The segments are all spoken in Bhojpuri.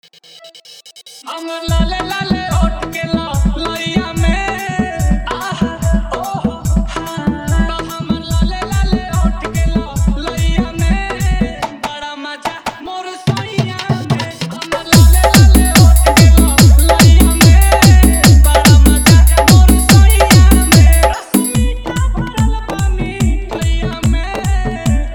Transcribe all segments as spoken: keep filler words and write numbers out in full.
हमर लाले लाले ओठ के ला लइया में आह ओह हाँ हमर लाले लाले ओठ के ला लइया में बड़ा मजा मोर सोइया में हमर लाले लाले ओठ के ला लइया में बड़ा मजा मोर सोइया में रस मीठा भरल पानी लइया में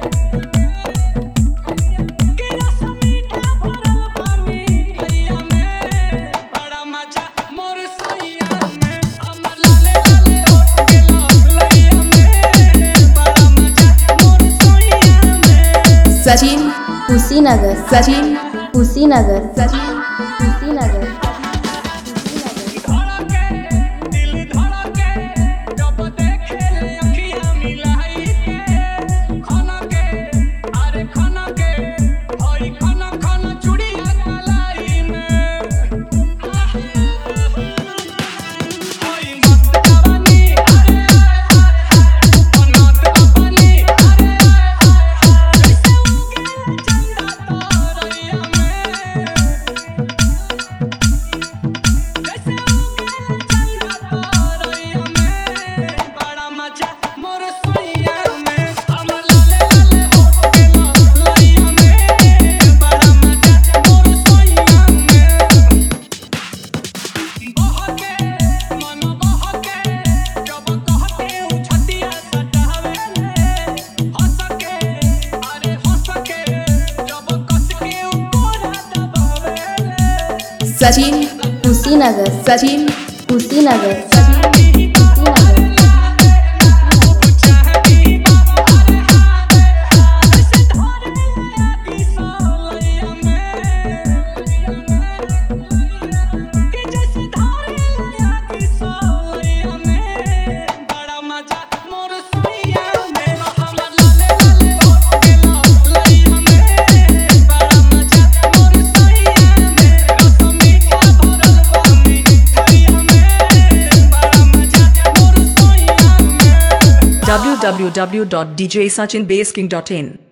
के रस मीठा भरल पानी लइया में बड़ा मजा मोर सोइया में हमर लाले लाले ओठ के ला लइया में बड़ा मजा मोर सोइया में। सचिन कुशीनगर सचिन कुशीनगर सचिन कुशीनगर धड़के दिल धड़के जब देखे ले अखियां मिलाई के खाना के अरे खाना के होई खाना खाना चूड़िया कलाई में होई मस्त जवानी अरे अनाथ अपनी अरे जैसे उगे चंदा तारैया में जैसे उगे चंदा तारैया में बड़ा मजा मोर सोइया में हमर लाले लाले ओठ के ला लइया में बड़ा मजा मोर सोइया में। बहके मन बहके जब कहते उ छतिया सटावेले हंस के अरे हंस के जब कस के उ कोरा दबावेले Sachin Kushinagar Sachin Kushinagar Sachin Kushinagar w w w dot d j sachin base king dot in